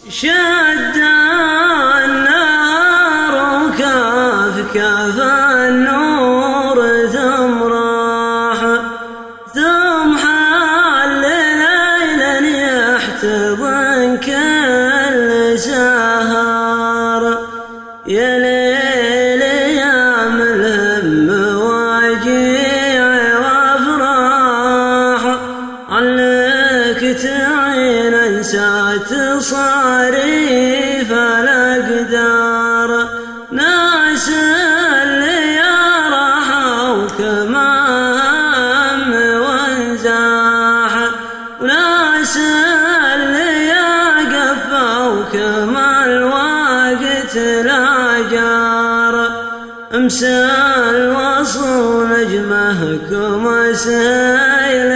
شد النار وكاف كاف النور ثم راح ثم حل ليلا يحتضن كل سهر يا ليل يا ملهم واجيع وافراح عليك تعين انسات صاريف الاقدار ناس اللي راحوا كما هم وانزاح وناس اللي قفوا كما الوقت لا جار امسى الوصل نجمهكم سيل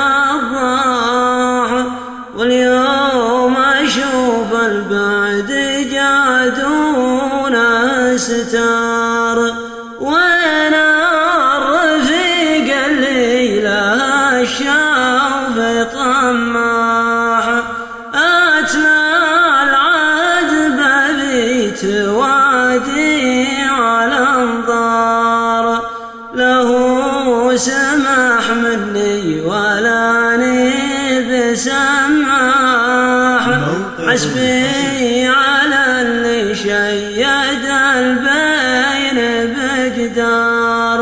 وضاح واليوم اشوف البعد جادونا ستار وين الرفيق اللي لها الشوف طماح اتلى العهد ببيت وادي على انظار له سماح مني ولاني بسماح حسبي على اللي شيد البين بجدار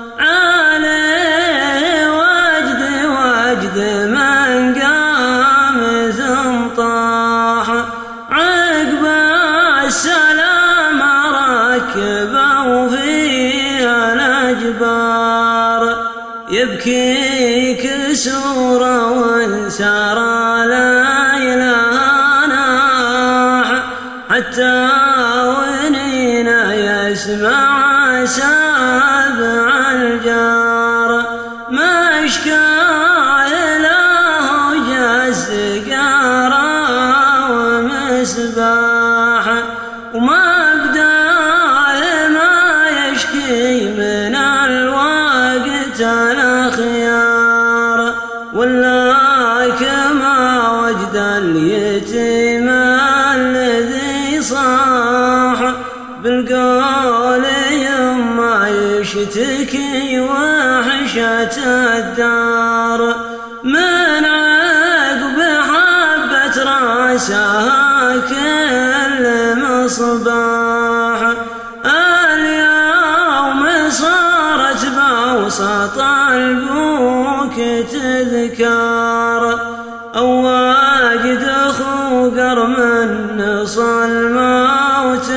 علي وجد من قام ثم طاح عقب السلام ركبوا فيها الاجبار يبكي كسورا وانسارا ليلها ناح حتى ونينا يسمع سابع الجار مشكى له جز قارا ومسباح وما بدا ما يشكي من الوقت الأخيار ولا كما وجد اليتيم الذي صاح بالقول يما يشتكي وحشة الدار من عقب حبة راسها كل مصباح اليوم صارت بوسط البوك تذكار أواجد خوقر من نصل موت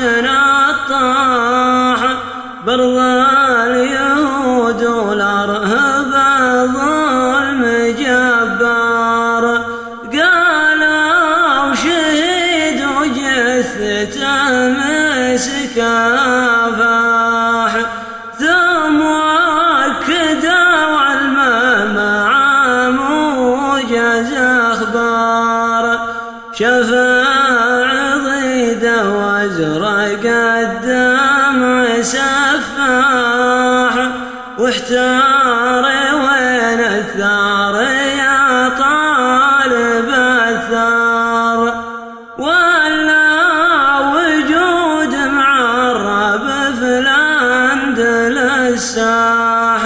نطاح برضى اليهود والأرهب ظلم جبار قالوا شهيد وجثته مسكها فاح ثم وكدوا علمه مع موجز اخبار شفاع ضيده وازرق الدمع سفاح واحتار وين الثار يا طالب الثار ولا وجود معرب في الاندلس ساح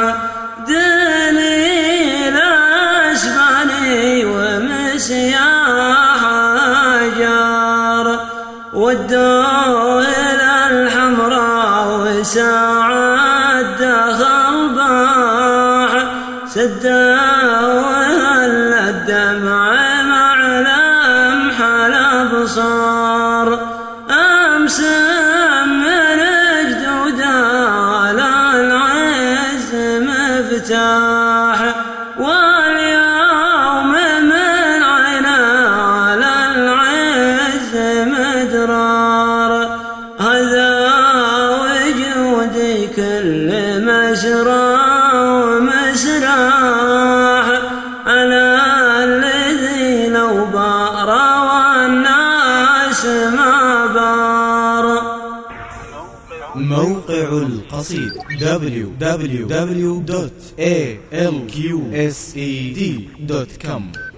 دليل اسباني ومسياح جار ودوه الى الحمراء وساعد دخل باح سدوه الدمع مع لمح الابصار امس من جدود على العز مفتاح واليوم من عينه على العز مدرار هذا وجودي كل مسرى ومسراح على الذي لو بار والناس ما بار. موقع القصيد www.alqsed.com